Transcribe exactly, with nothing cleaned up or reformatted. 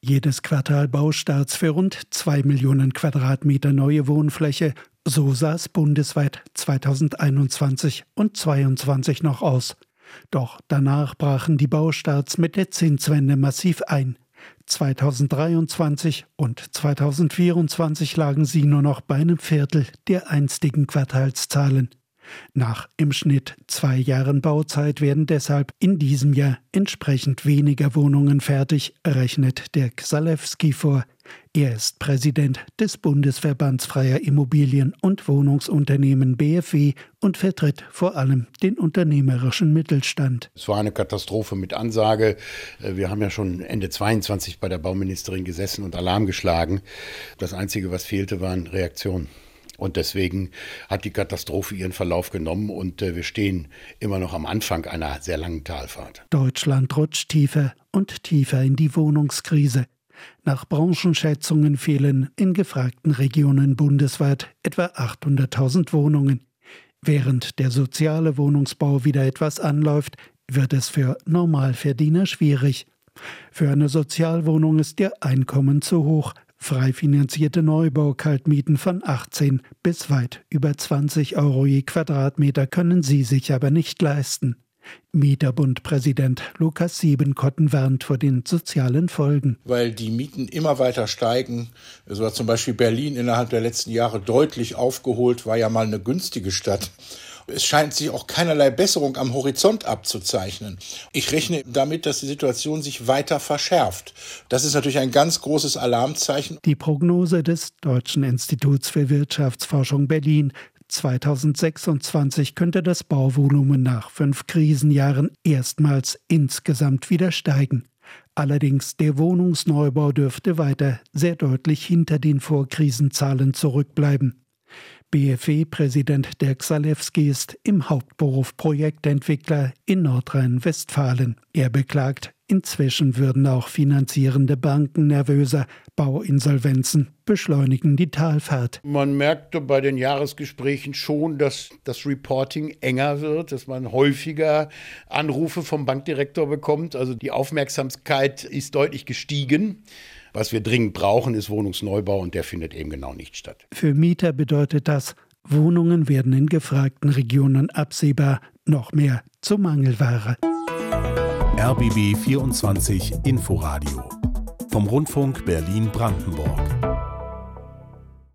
Jedes Quartal Baustarts für rund zwei Millionen Quadratmeter neue Wohnfläche. So sah es bundesweit zweitausendeinundzwanzig und zweitausendzweiundzwanzig noch aus. Doch danach brachen die Baustarts mit der Zinswende massiv ein. zweitausenddreiundzwanzig und zweitausendvierundzwanzig lagen sie nur noch bei einem Viertel der einstigen Quartalszahlen. Nach im Schnitt zwei Jahren Bauzeit werden deshalb in diesem Jahr entsprechend weniger Wohnungen fertig, rechnet Dirk Salewski vor. Er ist Präsident des Bundesverbands Freier Immobilien- und Wohnungsunternehmen B F W und vertritt vor allem den unternehmerischen Mittelstand. Es war eine Katastrophe mit Ansage. Wir haben ja schon Ende zweiundzwanzig bei der Bauministerin gesessen und Alarm geschlagen. Das Einzige, was fehlte, waren Reaktionen. Und deswegen hat die Katastrophe ihren Verlauf genommen und wir stehen immer noch am Anfang einer sehr langen Talfahrt. Deutschland rutscht tiefer und tiefer in die Wohnungskrise. Nach Branchenschätzungen fehlen in gefragten Regionen bundesweit etwa achthunderttausend Wohnungen. Während der soziale Wohnungsbau wieder etwas anläuft, wird es für Normalverdiener schwierig. Für eine Sozialwohnung ist ihr Einkommen zu hoch. Frei finanzierte Neubau-Kaltmieten von achtzehn bis weit über zwanzig Euro je Quadratmeter können sie sich aber nicht leisten. Mieterbund-Präsident Lukas Siebenkotten warnt vor den sozialen Folgen. Weil die Mieten immer weiter steigen. So hat zum Beispiel Berlin innerhalb der letzten Jahre deutlich aufgeholt, war ja mal eine günstige Stadt. Es scheint sich auch keinerlei Besserung am Horizont abzuzeichnen. Ich rechne damit, dass die Situation sich weiter verschärft. Das ist natürlich ein ganz großes Alarmzeichen. Die Prognose des Deutschen Instituts für Wirtschaftsforschung Berlin: zweitausendsechsundzwanzig könnte das Bauvolumen nach fünf Krisenjahren erstmals insgesamt wieder steigen. Allerdings der Wohnungsneubau dürfte weiter sehr deutlich hinter den Vorkrisenzahlen zurückbleiben. B F W-Präsident Dirk Salewski ist im Hauptberuf Projektentwickler in Nordrhein-Westfalen. Er beklagt, inzwischen würden auch finanzierende Banken nervöser. Bauinsolvenzen beschleunigen die Talfahrt. Man merkte bei den Jahresgesprächen schon, dass das Reporting enger wird, dass man häufiger Anrufe vom Bankdirektor bekommt. Also die Aufmerksamkeit ist deutlich gestiegen. Was wir dringend brauchen, ist Wohnungsneubau und der findet eben genau nicht statt. Für Mieter bedeutet das, Wohnungen werden in gefragten Regionen absehbar noch mehr zur Mangelware. R B B vierundzwanzig Inforadio vom Rundfunk Berlin-Brandenburg.